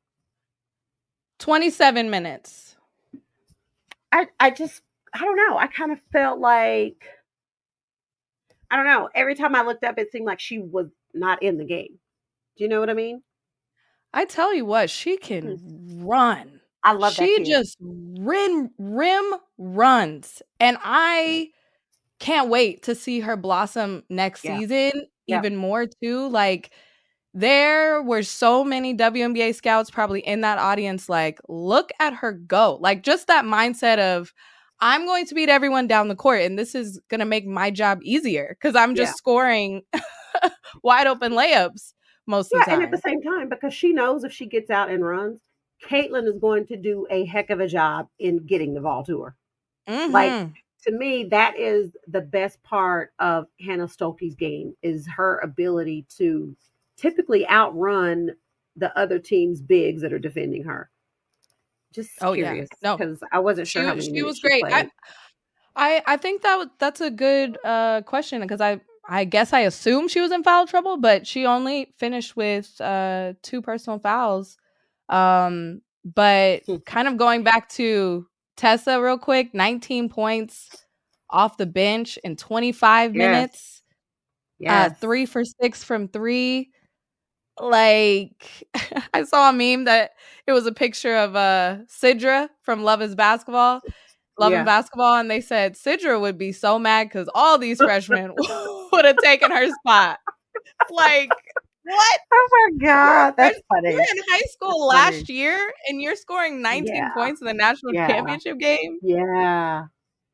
27 minutes. I don't know. I kind of felt like, I don't know. Every time I looked up, it seemed like she was not in the game. Do you know what I mean? I tell you what, she can run. I love that kid. She just rim runs, and I can't wait to see her blossom next season even more too. Like, there were so many WNBA scouts probably in that audience like, look at her go. Like, just that mindset of, I'm going to beat everyone down the court, and this is going to make my job easier because I'm just scoring wide open layups most of the time. And at the same time, because she knows if she gets out and runs, Caitlin is going to do a heck of a job in getting the ball to her. Like, to me, that is the best part of Hannah Stuelke's game, is her ability to typically outrun the other team's bigs that are defending her. Just curious, because I wasn't sure how many minutes she was great. Played. I think that's a good question, because I guess I assume she was in foul trouble, but she only finished with 2 personal fouls. But kind of going back to Tessa real quick, 19 points off the bench in 25 minutes. 3 for 6 from 3. Like, I saw a meme that it was a picture of Sidra from Love and Basketball, and they said Sidra would be so mad because all these freshmen would have taken her spot. Like, what? Oh my God, that's funny. You're in high school last year and you're scoring 19 points in the national championship game. Yeah.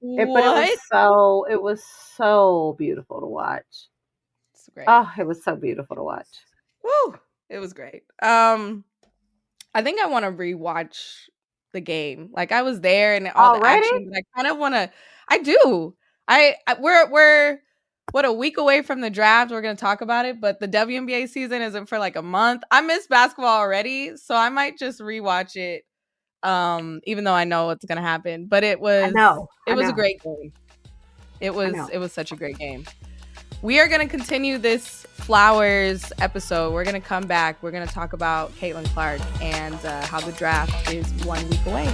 It was so beautiful to watch. It's great. Oh, it was so beautiful to watch. Woo! It was great. I think I want to rewatch the game. Like, I was there and all the action, but I kind of want to. I do. We're what, a week away from the draft. We're going to talk about it, but the WNBA season isn't for like a month. I miss basketball already, so I might just rewatch it. Even though I know what's going to happen, but it was a great game. It was such a great game. We are going to continue this Flowers episode. We're going to come back. We're going to talk about Caitlin Clark and how the draft is 1 week away.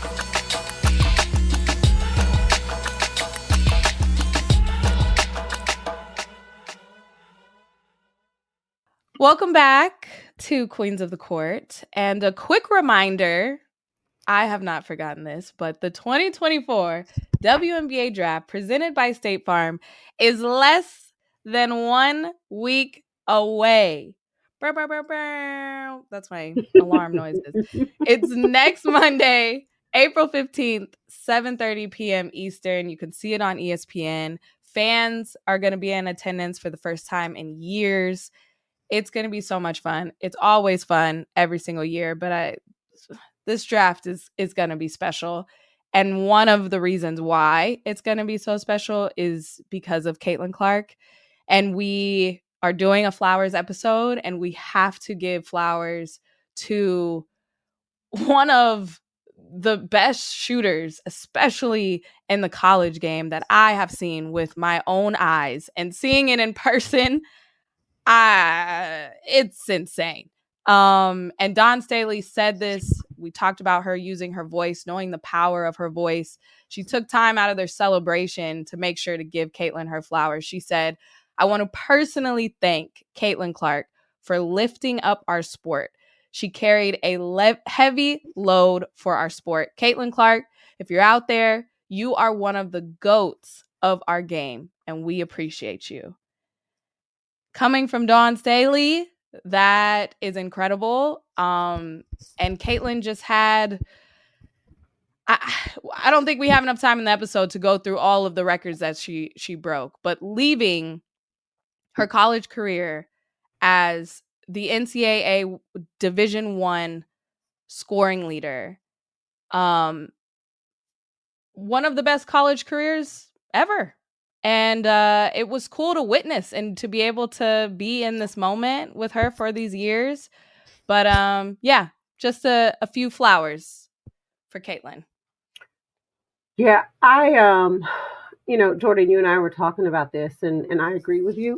Welcome back to Queens of the Court. And a quick reminder, I have not forgotten this, but the 2024 WNBA draft presented by State Farm is less than 1 week away. Burr, burr, burr, burr. That's my alarm noises. It's next Monday, April 15th, 7:30 p.m. Eastern. You can see it on ESPN. Fans are going to be in attendance for the first time in years. It's going to be so much fun. It's always fun every single year, but this draft is going to be special. And one of the reasons why it's going to be so special is because of Caitlin Clark. And we are doing a flowers episode, and we have to give flowers to one of the best shooters, especially in the college game, that I have seen with my own eyes, and seeing it in person, it's insane. And Dawn Staley said this. We talked about her using her voice, knowing the power of her voice. She took time out of their celebration to make sure to give Caitlin her flowers. She said, "I want to personally thank Caitlin Clark for lifting up our sport. She carried a heavy load for our sport. Caitlin Clark, if you're out there, you are one of the GOATs of our game, and we appreciate you." Coming from Dawn Staley, that is incredible. And Caitlin just had, I don't think we have enough time in the episode to go through all of the records that she broke, but leaving her college career as the NCAA Division I scoring leader, one of the best college careers ever. And it was cool to witness and to be able to be in this moment with her for these years. But yeah, just a few flowers for Caitlin. Yeah, Jordan, you and I were talking about this, and I agree with you.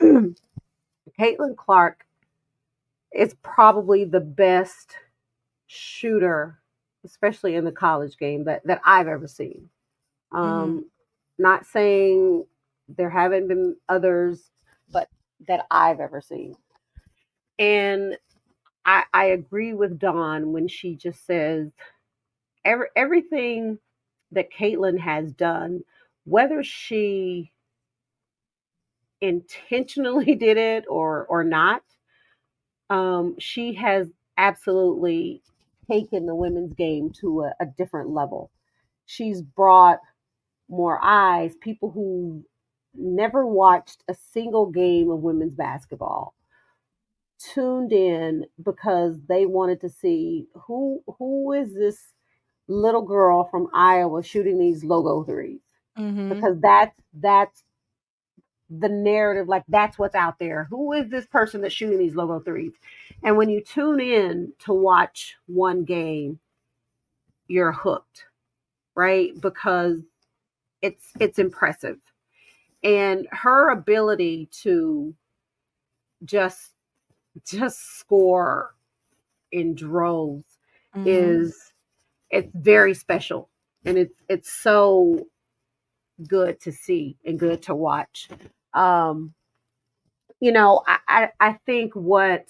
Caitlin Clark is probably the best shooter, especially in the college game, that I've ever seen. Not saying there haven't been others, but that I've ever seen. And I agree with Dawn when she just says everything that Caitlin has done, whether she intentionally did it or not, she has absolutely taken the women's game to a different level. She's brought more eyes, people who never watched a single game of women's basketball tuned in because they wanted to see who is this little girl from Iowa shooting these logo threes. Because that's the narrative, like that's what's out there. Who is this person that's shooting these logo threes? And when you tune in to watch one game, you're hooked, right? Because it's impressive. And her ability to just score in droves it's very special, and it's so good to see and good to watch. I think what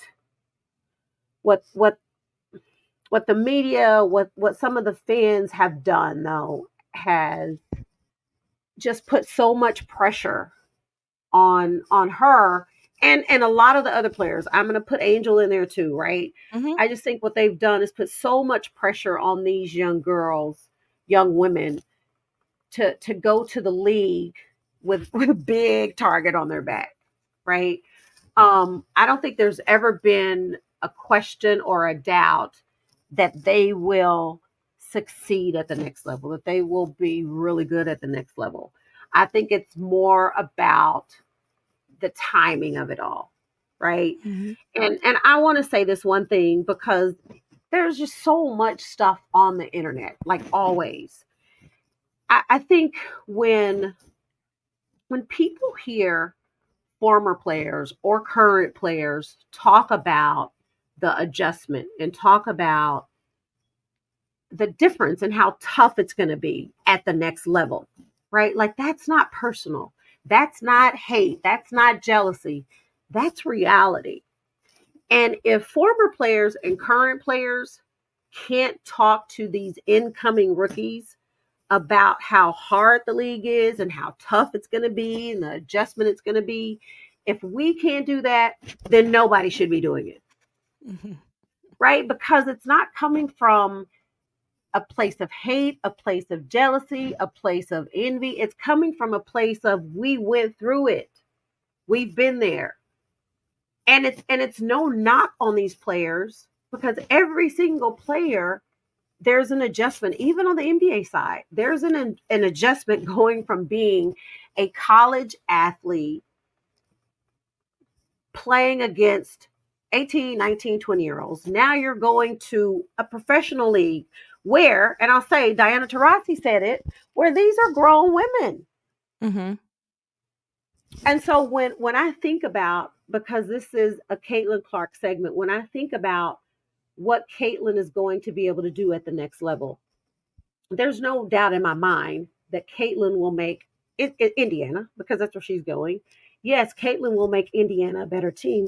the media, what some of the fans have done though has just put so much pressure on her and a lot of the other players. I'm going to put Angel in there too, right? I just think what they've done is put so much pressure on these young girls, young women, to go to the league with a big target on their back, right? I don't think there's ever been a question or a doubt that they will succeed at the next level, that they will be really good at the next level. I think it's more about the timing of it all, right? And I want to say this one thing, because there's just so much stuff on the internet, like always. I think when people hear former players or current players talk about the adjustment and talk about the difference and how tough it's going to be at the next level, right? Like, that's not personal. That's not hate. That's not jealousy. That's reality. And if former players and current players can't talk to these incoming rookies about how hard the league is and how tough it's going to be and the adjustment it's going to be, If we can't do that, then nobody should be doing it. Mm-hmm. Right? Because it's not coming from a place of hate, a place of jealousy, a place of envy. It's coming from a place of we went through it. We've been there. And it's no knock on these players, because every single player, there's an adjustment. Even on the NBA side, there's an adjustment going from being a college athlete playing against 18, 19, 20-year-olds. Now you're going to a professional league where, and I'll say, Diana Taurasi said it, where these are grown women. Mm-hmm. And so when I think about, because this is a Caitlin Clark segment, when I think about what Caitlin is going to be able to do at the next level, there's no doubt in my mind that Caitlin will make Indiana, because that's where she's going. Yes, Caitlin will make Indiana a better team.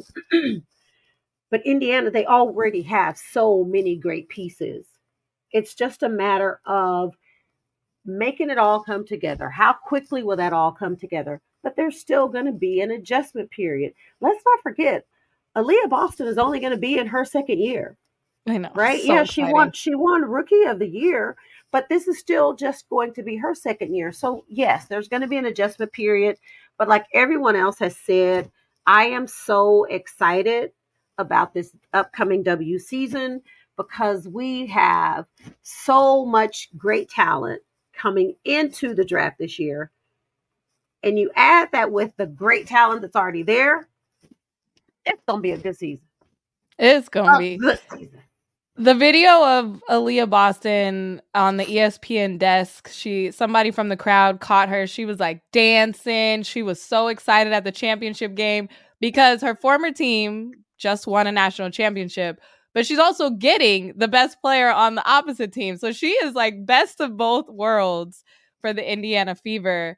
But Indiana, they already have so many great pieces. It's just a matter of making it all come together. How quickly will that all come together? But there's still going to be an adjustment period. Let's not forget, Aaliyah Boston is only going to be in her second year. I know. Right? So Yeah, exciting. she won Rookie of the Year, but this is still just going to be her second year. So yes, there's going to be an adjustment period. But like everyone else has said, I am so excited about this upcoming W season, because we have so much great talent coming into the draft this year. And you add that with the great talent that's already there, it's going to be a good season. It's going to be. Good season. The video of Aaliyah Boston on the ESPN desk, somebody from the crowd caught her. She was like dancing. She was so excited at the championship game because her former team just won a national championship, but she's also getting the best player on the opposite team. So she is like best of both worlds for the Indiana Fever.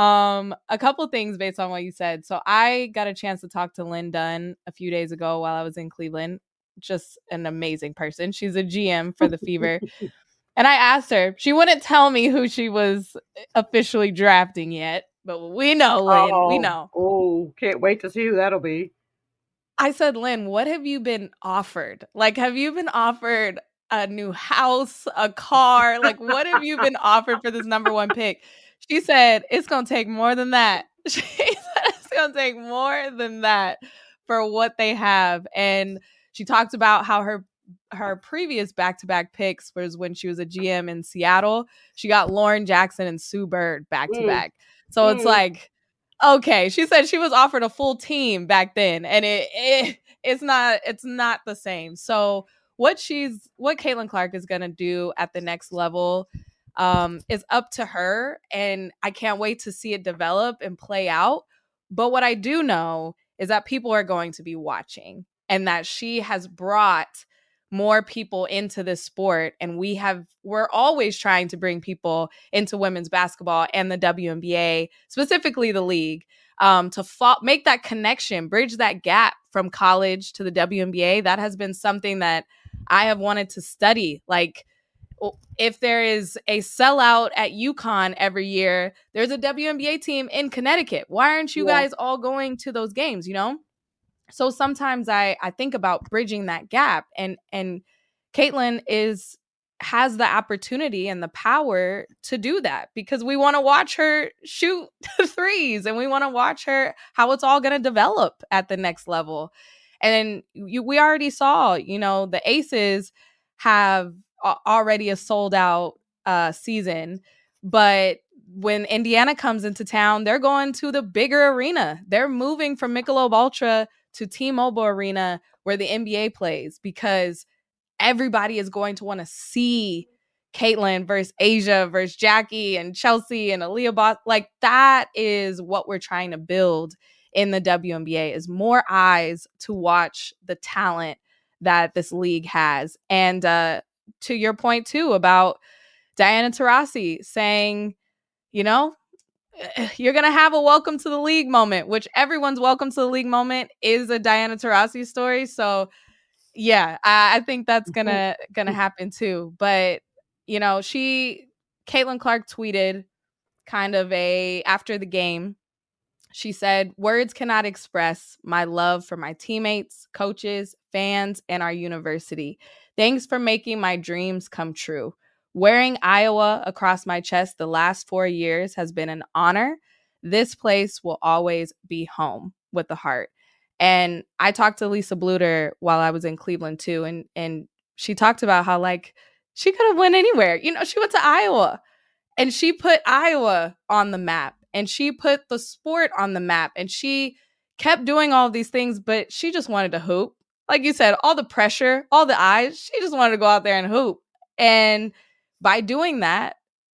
A couple things based on what you said. So I got a chance to talk to Lynn Dunn a few days ago while I was in Cleveland. Just an amazing person. She's a GM for the Fever. And I asked her, she wouldn't tell me who she was officially drafting yet, but we know, Lynn, we know. Oh, can't wait to see who that'll be. I said, Lynn, what have you been offered? Like, have you been offered a new house, a car? Like, what have you been offered for this number one pick? She said, it's going to take more than that. She said, it's going to take more than that for what they have. And she talked about how her previous back-to-back picks was when she was a GM in Seattle. She got Lauren Jackson and Sue Bird back-to-back. So it's like, okay. She said she was offered a full team back then, and it's not the same. So what Caitlin Clark is going to do at the next level is up to her, and I can't wait to see it develop and play out. But what I do know is that people are going to be watching, and that she has brought more people into this sport. And we're always trying to bring people into women's basketball and the WNBA, specifically the league, to make that connection, bridge that gap from college to the WNBA. That has been something that I have wanted to study. Like, if there is a sellout at UConn every year, there's a WNBA team in Connecticut. Why aren't you guys all going to those games, you know? So sometimes I think about bridging that gap, and Caitlin has the opportunity and the power to do that, because we want to watch her shoot threes, and we want to watch her how it's all going to develop at the next level. And we already saw, the Aces have already a sold out season, but when Indiana comes into town, they're going to the bigger arena. They're moving from Michelob Ultra to T-Mobile Arena, where the NBA plays, because everybody is going to want to see Caitlin versus Asia versus Jackie and Chelsea and Aaliyah Boston. Like, that is what we're trying to build in the WNBA, is more eyes to watch the talent that this league has. And to your point too about Diana Taurasi saying, you're going to have a welcome to the league moment, which everyone's welcome to the league moment is a Diana Taurasi story. So yeah, I think that's gonna happen too. But Caitlin Clark tweeted kind of after the game, She said, "Words cannot express my love for my teammates, coaches, fans, and our university. Thanks for making my dreams come true. Wearing Iowa across my chest the last 4 years has been an honor. This place will always be home," with the heart. And I talked to Lisa Bluter while I was in Cleveland too, and she talked about how like she could have went anywhere. You know, she went to Iowa and she put Iowa on the map and she put the sport on the map and she kept doing all of these things, but she just wanted to hoop. Like you said, all the pressure, all the eyes, she just wanted to go out there and hoop. And by doing that,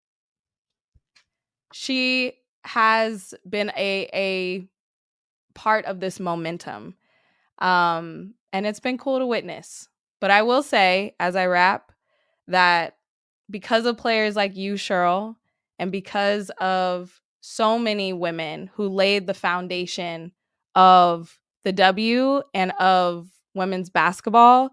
she has been a part of this momentum. And it's been cool to witness. But I will say, as I wrap, that because of players like you, Cheryl, and because of so many women who laid the foundation of the W and of women's basketball,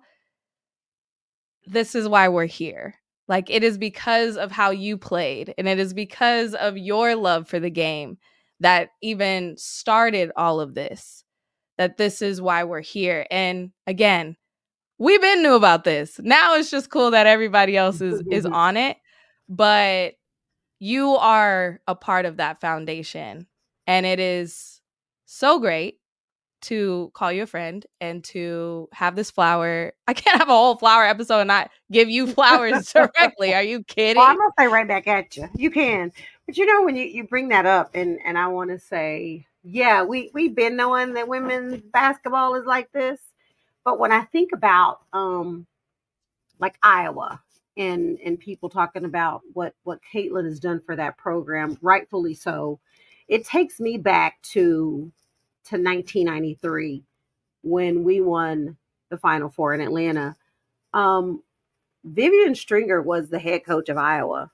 this is why we're here. Like, it is because of how you played, and it is because of your love for the game that even started all of this, that this is why we're here. And again, we've been knew about this. Now it's just cool that everybody else is on it. But you are a part of that foundation. And it is so great to call you a friend and to have this flower. I can't have a whole flower episode and not give you flowers directly. Are you kidding? Well, I'm going to say right back at you. You can. But you know, when you bring that up, and I want to say, yeah, we've been knowing that women's basketball is like this. But when I think about like Iowa and people talking about what Caitlin has done for that program, rightfully so, it takes me back to 1993 when we won the Final Four in Atlanta. Vivian Stringer was the head coach of Iowa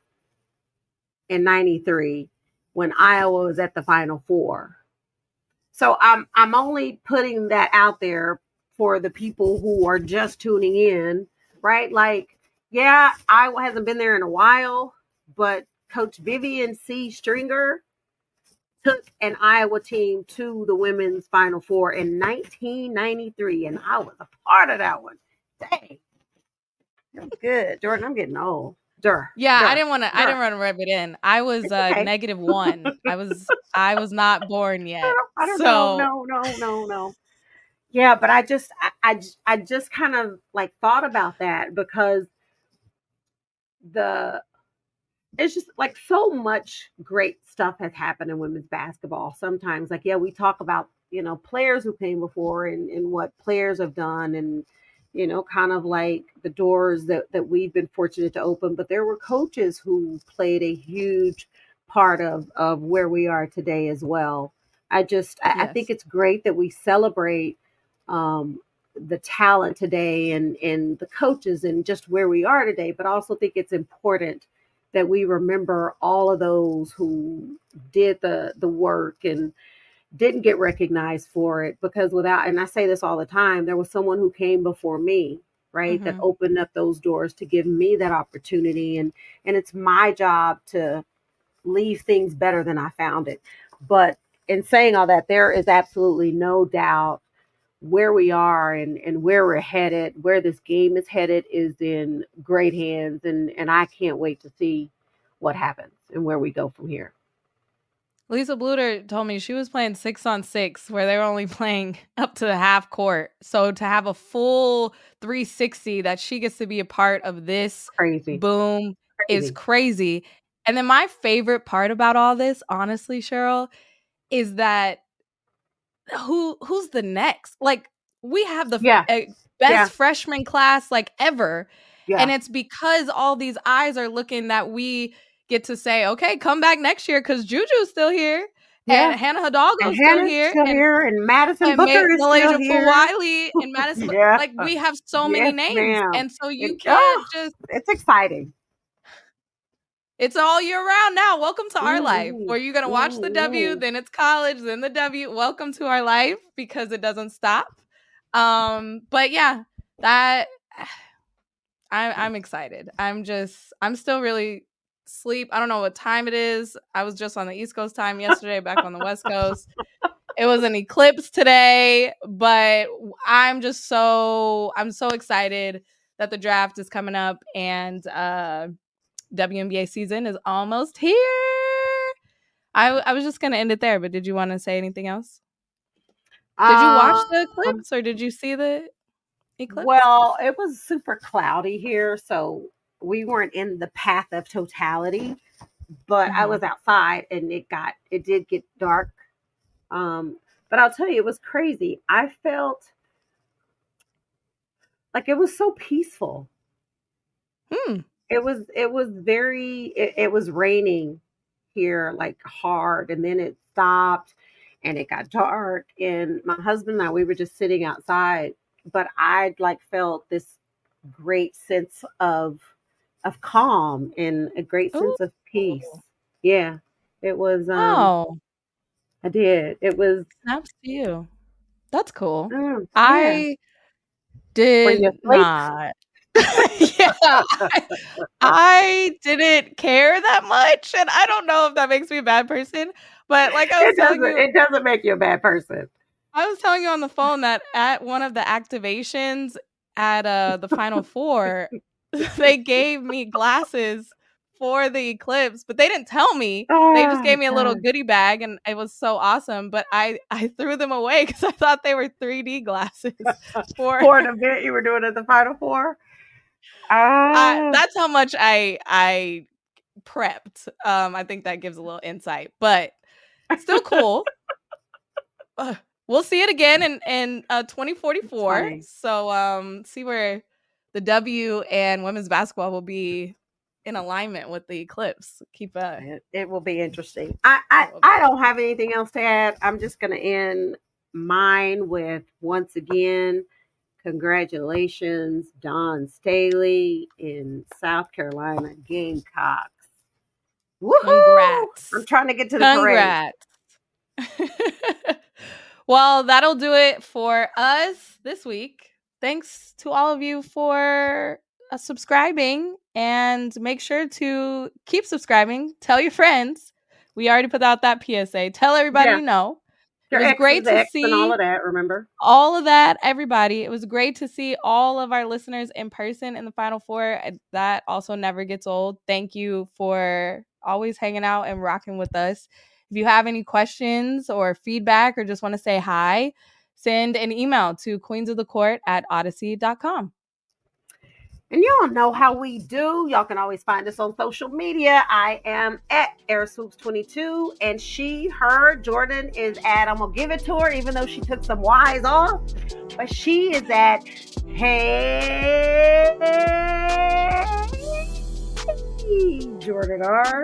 in 93 when Iowa was at the Final Four. So I'm only putting that out there for the people who are just tuning in, right? Like, yeah, Iowa hasn't been there in a while, but Coach Vivian C. Stringer took an Iowa team to the women's Final Four in 1993, and I was a part of that one. Dang, that was good, Jordan. I'm getting old. Yeah, I didn't want to rub it in. I was okay. -1. I was not born yet. I don't know. No. Yeah, but I just kind of like thought about that because it's just like so much great stuff has happened in women's basketball. Sometimes, like, yeah, we talk about, you know, players who came before and what players have done and, you know, kind of like the doors that we've been fortunate to open. But there were coaches who played a huge part of where we are today as well. I think it's great that we celebrate the talent today and the coaches and just where we are today, but I also think it's important that we remember all of those who did the work and didn't get recognized for it, because and I say this all the time, there was someone who came before me, right, that opened up those doors to give me that opportunity. And it's my job to leave things better than I found it. But in saying all that, there is absolutely no doubt where we are and where we're headed, where this game is headed is in great hands. And I can't wait to see what happens and where we go from here. Lisa Bluter told me she was playing 6-on-6 where they were only playing up to the half court. So to have a full 360 that she gets to be a part of this boom is crazy. And then my favorite part about all this, honestly, Cheryl, is that who's the next? Like, we have the best freshman class like ever. Yeah. And it's because all these eyes are looking that we get to say, okay, come back next year because Juju's still here. Yeah. And Hannah Hidalgo's still here. And Madison Booker is still here. Wiley and Madison. Like, we have so many names. Ma'am. And so you can't just... It's exciting. It's all year round now. Welcome to our life where you're going to watch the W, then it's college, then the W. Welcome to our life because it doesn't stop. But yeah, that I'm excited. I'm still really sleep. I don't know what time it is. I was just on the East Coast time yesterday, back on the West Coast. It was an eclipse today, but I'm so excited that the draft is coming up and WNBA season is almost here. I was just going to end it there, but did you want to say anything else? Did you watch the eclipse or did you see the eclipse? Well, it was super cloudy here, so we weren't in the path of totality, but I was outside and it did get dark. But I'll tell you, it was crazy. I felt like it was so peaceful. It was raining here like hard, and then it stopped and it got dark, and my husband and I, we were just sitting outside, but I like felt this great sense of calm and a great sense of peace. Yeah, it was. I did. It was. Snaps to you. That's cool. Yeah. I did not. Yeah, I didn't care that much, and I don't know if that makes me a bad person. But like I was telling you, it doesn't make you a bad person. I was telling you on the phone that at one of the activations at the Final Four, they gave me glasses for the eclipse, but they didn't tell me. They just gave me a little goodie bag, and it was so awesome. But I threw them away because I thought they were 3D glasses for an event you were doing at the Final Four. That's how much I prepped. I think that gives a little insight, but still cool. We'll see it again in 2044. So see where the W and women's basketball will be in alignment with the eclipse. It will be interesting. I don't have anything else to add. I'm just going to end mine with, once again, congratulations, Dawn Staley in South Carolina Gamecocks. Woohoo! Congrats. I'm trying to get to the parade. Well, that'll do it for us this week. Thanks to all of you for subscribing, and make sure to keep subscribing. Tell your friends. We already put out that PSA. Tell everybody you know. It was great to see and all of that, remember? All of that, everybody. It was great to see all of our listeners in person in the Final Four. That also never gets old. Thank you for always hanging out and rocking with us. If you have any questions or feedback or just want to say hi, send an email to queensofthecourt@odyssey.com. And y'all know how we do. Y'all can always find us on social media. I am at AirSwoops22, and Jordan is at, I'm going to give it to her, even though she took some Y's off, but she is at, Hey Jordan R.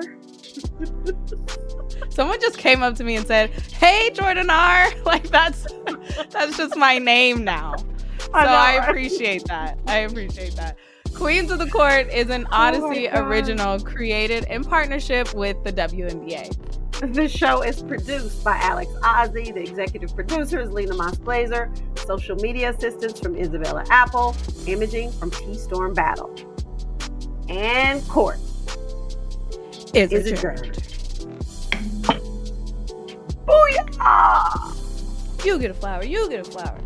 Someone just came up to me and said, "Hey, Jordan R." Like that's just my name now. So I appreciate that. Queens of the Court is an Odyssey original created in partnership with the WNBA. This show is produced by Alex Ozzie. The executive producer is Lena Moss-Glazer. Social media assistance from Isabella Apple. Imaging from T-Storm Battle. And court is adjourned. Booyah! You get a flower. You get a flower.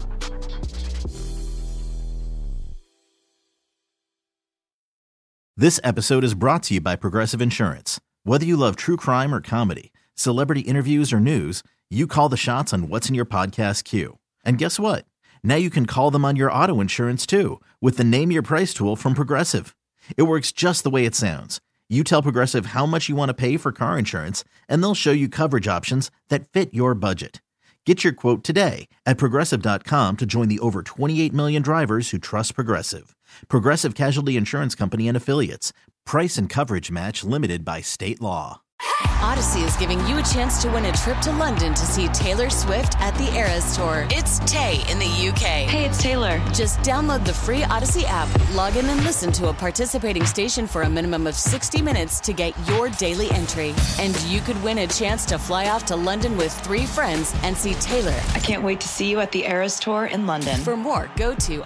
This episode is brought to you by Progressive Insurance. Whether you love true crime or comedy, celebrity interviews or news, you call the shots on what's in your podcast queue. And guess what? Now you can call them on your auto insurance too with the Name Your Price tool from Progressive. It works just the way it sounds. You tell Progressive how much you want to pay for car insurance, and they'll show you coverage options that fit your budget. Get your quote today at Progressive.com to join the over 28 million drivers who trust Progressive. Progressive Casualty Insurance Company and Affiliates. Price and coverage match limited by state law. Odyssey is giving you a chance to win a trip to London to see Taylor Swift at the Eras Tour. It's Tay in the UK. Hey, it's Taylor. Just download the free Odyssey app, log in and listen to a participating station for a minimum of 60 minutes to get your daily entry. And you could win a chance to fly off to London with 3 friends and see Taylor. I can't wait to see you at the Eras Tour in London. For more, go to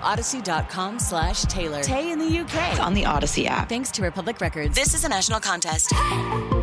odyssey.com/Taylor. Tay in the UK. It's on the Odyssey app. Thanks to Republic Records. This is a national contest.